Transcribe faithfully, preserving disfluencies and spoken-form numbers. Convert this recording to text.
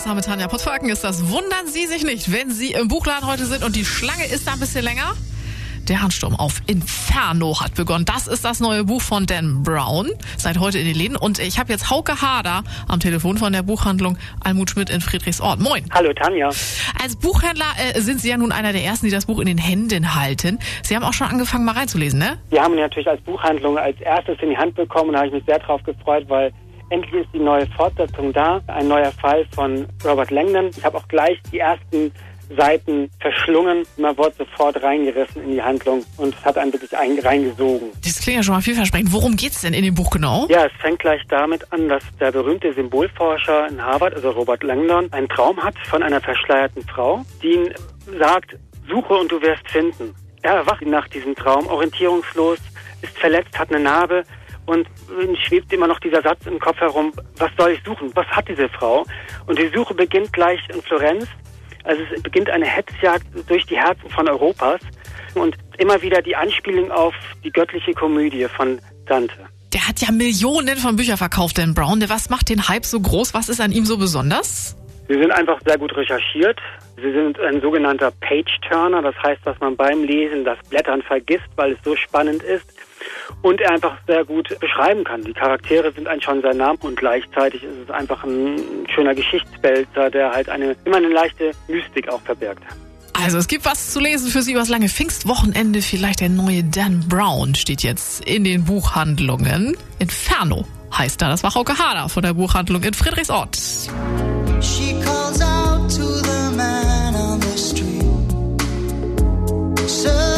Name Tanja Pottwagen ist das. Wundern Sie sich nicht, wenn Sie im Buchladen heute sind und die Schlange ist da ein bisschen länger. Der Ansturm auf Inferno hat begonnen. Das ist das neue Buch von Dan Brown. Seit heute in den Läden. Und ich habe jetzt Hauke Hader am Telefon von der Buchhandlung Almut Schmidt in Friedrichsort. Moin. Hallo Tanja. Als Buchhändler äh, sind Sie ja nun einer der Ersten, die das Buch in den Händen halten. Sie haben auch schon angefangen, mal reinzulesen, ne? Wir haben ihn natürlich als Buchhandlung als erstes in die Hand bekommen. Und da habe ich mich sehr drauf gefreut, weil endlich ist die neue Fortsetzung da. Ein neuer Fall von Robert Langdon. Ich habe auch gleich die ersten Seiten verschlungen. Man wurde sofort reingerissen in die Handlung und es hat einen wirklich ein, reingesogen. Das klingt ja schon mal vielversprechend. Worum geht's denn in dem Buch genau? Ja, es fängt gleich damit an, dass der berühmte Symbolforscher in Harvard, also Robert Langdon, einen Traum hat von einer verschleierten Frau, die ihm sagt, suche und du wirst finden. Er erwacht nach diesem Traum, orientierungslos, ist verletzt, hat eine Narbe und ihm schwebt immer noch dieser Satz im Kopf herum, was soll ich suchen? Was hat diese Frau? Und die Suche beginnt gleich in Florenz. Also es beginnt eine Hetzjagd durch die Herzen von Europas und immer wieder die Anspielung auf die göttliche Komödie von Dante. Der hat ja Millionen von Büchern verkauft, Dan Brown. Was macht den Hype so groß? Was ist an ihm so besonders? Sie sind einfach sehr gut recherchiert. Sie sind ein sogenannter Page-Turner. Das heißt, dass man beim Lesen das Blättern vergisst, weil es so spannend ist. Und er einfach sehr gut beschreiben kann. Die Charaktere sind eigentlich schon sehr nah und gleichzeitig ist es einfach ein schöner Geschichtswälzer, der halt eine immer eine leichte Mystik auch verbirgt. Also es gibt was zu lesen für Sie übers lange Pfingstwochenende. Vielleicht der neue Dan Brown steht jetzt in den Buchhandlungen. Inferno heißt da. Das war Hauke Hader von der Buchhandlung in Friedrichsort. She calls out to the man on the street. So